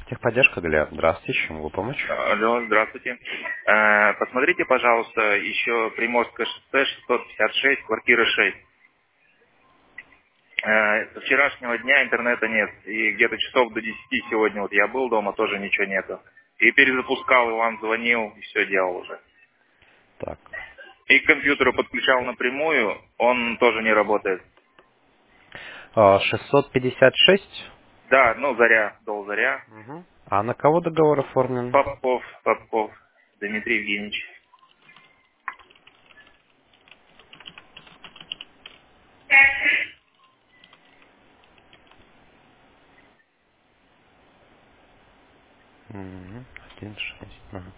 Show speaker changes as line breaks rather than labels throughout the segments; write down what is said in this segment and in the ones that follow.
Техподдержка, Глеб. Здравствуйте, чем могу помочь?
Алло, здравствуйте. Посмотрите, пожалуйста, еще Приморское шоссе 656, квартира 6. Со вчерашнего дня интернета нет. И где-то часов до 10 сегодня вот я был дома, тоже ничего нету. И перезапускал, и вам звонил, и все делал уже.
Так.
И к компьютеру подключал напрямую, он тоже не работает.
656?
Да, ну Заря, Дол Заря.
Угу. А на кого договор оформлен?
Попов, Дмитрий Евгеньевич.
Угу. 1,6. Ага.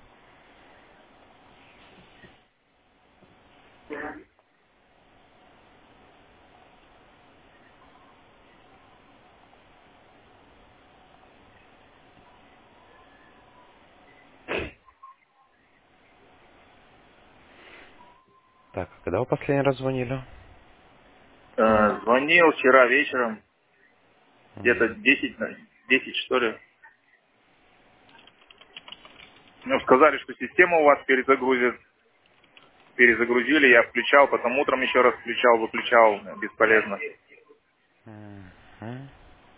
Так, а когда вы последний раз звонили?
Звонил вчера вечером, где-то
М,
10 что ли. Ну, сказали, что систему у вас перезагрузят. Перезагрузили, я включал, потом утром еще раз включал, выключал, бесполезно.
мгм.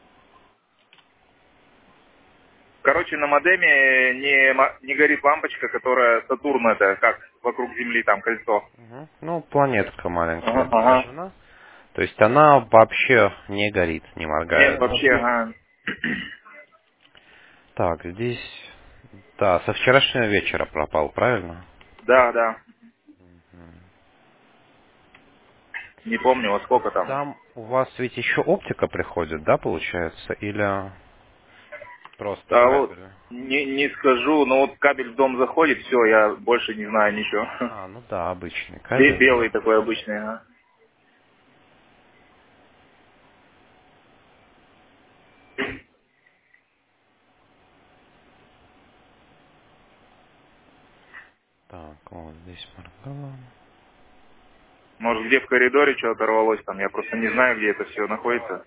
Короче, на модеме не горит лампочка, которая Сатурн, это как вокруг Земли, там кольцо.
Мгм. Ну, планетка маленькая
Ага, ага.
изображена. То есть она вообще не горит, не
Нет,
моргает.
вообще, ага.
Так, здесь... Да, со вчерашнего вечера пропал, правильно?
Да, да. Не помню, во сколько там.
Там у вас ведь еще оптика приходит, да, получается? Или просто
А вот
кабель?
не скажу, но вот кабель в дом заходит, все, я больше не знаю ничего.
А, ну да, обычный кабель.
Белый такой обычный, ага.
Так, вот здесь моргало.
Может, где в коридоре что оторвалось там, я просто не знаю, где это все находится.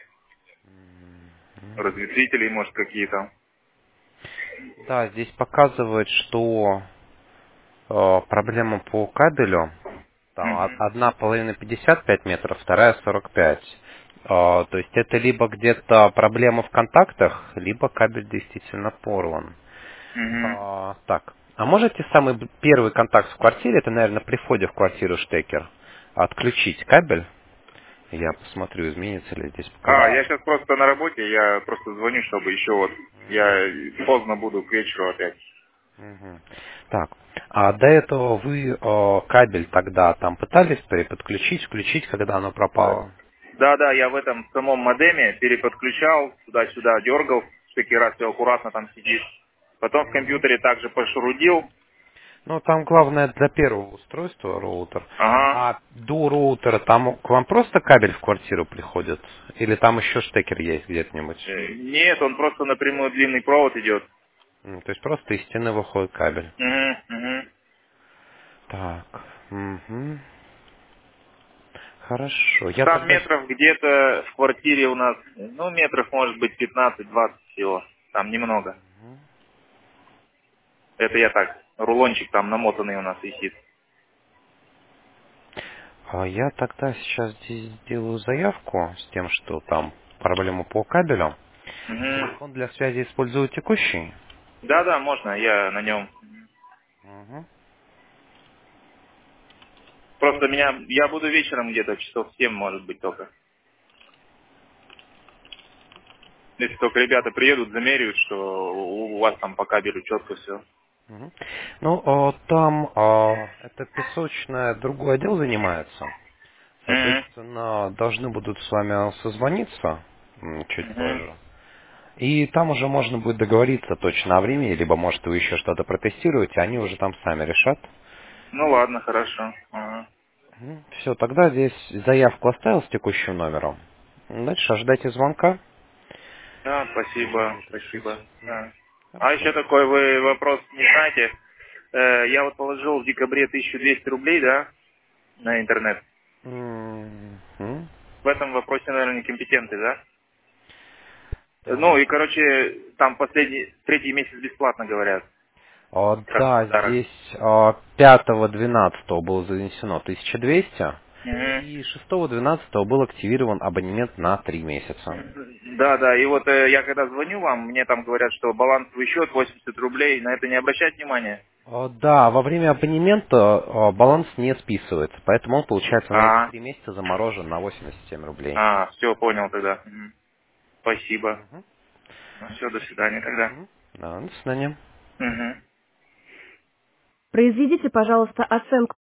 Мгм.
Разветвители, может, какие-то.
Да, здесь показывает, что проблема по кабелю. Там
Мгм.
одна половина 55 метров, вторая 45. То есть это либо где-то проблема в контактах, либо кабель действительно порван.
Мгм.
Так, а можете самый первый контакт в квартире, это, наверное, при входе в квартиру штекер, отключить кабель? Я посмотрю, изменится ли здесь
Я
показатель.
сейчас просто на работе, я просто звоню, чтобы еще вот, я поздно буду к вечеру опять.
Мгм. Так, а до этого вы кабель тогда там пытались переподключить, включить, когда оно пропало?
Да, я в этом самом модеме переподключал, туда-сюда дергал, всякий раз все аккуратно там сидит. Потом в
Мгм.
компьютере также пошурудил.
Ну, там главное для первого устройства роутер.
Ага.
А до роутера там к вам просто кабель в квартиру приходит? Или там еще штекер есть где-нибудь?
Нет, он просто напрямую длинный провод идет.
То есть просто из стены выходит кабель.
Угу.
Так, мгм. Хорошо. Я
Там
тогда...
метров где-то в квартире у нас, ну, метров может быть 15-20 всего. Там немного. Это я так, рулончик там намотанный у нас висит.
Я тогда сейчас здесь сделаю заявку с тем, что там проблема по кабелю.
Мгм.
Телефон для связи использую текущий.
Да, можно, я на нем.
Мгм.
Просто я буду вечером где-то часов 7, может быть, только. Если только ребята приедут, замеряют, что у вас там по кабелю четко все.
Мгм. Ну, там это песочное другой отдел занимается. Соответственно, должны будут с вами созвониться чуть позже. И там уже можно будет договориться точно о времени, либо, может, вы еще что-то протестируете, они уже там сами решат.
Ну ладно, хорошо. Ага.
Все, тогда здесь заявку оставил с текущим номером. Дальше ожидайте звонка.
Да, спасибо,
Будет
спасибо.
решить.
Да. А
Хорошо.
еще такой вы вопрос не знаете. Я вот положил в декабре 1200 рублей, да, на интернет.
Мгм.
В этом вопросе, наверное, некомпетентный, да? Ну и, короче, там третий месяц бесплатно, говорят. Как
Да,
подарок.
здесь 5-12 было занесено 1200,
Мгм.
и 6-12 был активирован абонемент на 3 месяца.
Да, да, и вот я когда звоню вам, мне там говорят, что балансовый счет 80 рублей, на это не обращать внимания?
Да, во время абонемента баланс не списывается, поэтому он, получается, на эти
А,
3 месяца заморожен на 87 рублей.
все, понял тогда. Мгм. Спасибо.
Мгм.
Ну все, до свидания тогда.
Мгм. Да, до свидания.
Мгм.
Произведите, пожалуйста, оценку